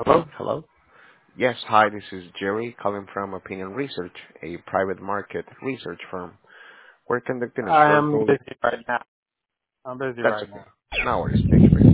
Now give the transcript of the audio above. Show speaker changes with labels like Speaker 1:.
Speaker 1: Hello? Hello? Yes, hi, this is Jerry calling from Opinion Research, a private market research firm. We're conducting a
Speaker 2: I
Speaker 1: short
Speaker 2: am
Speaker 1: hold.
Speaker 2: busy right now. I'm busy
Speaker 1: That's
Speaker 2: right
Speaker 1: okay.
Speaker 2: now.
Speaker 1: No worries. Thank you for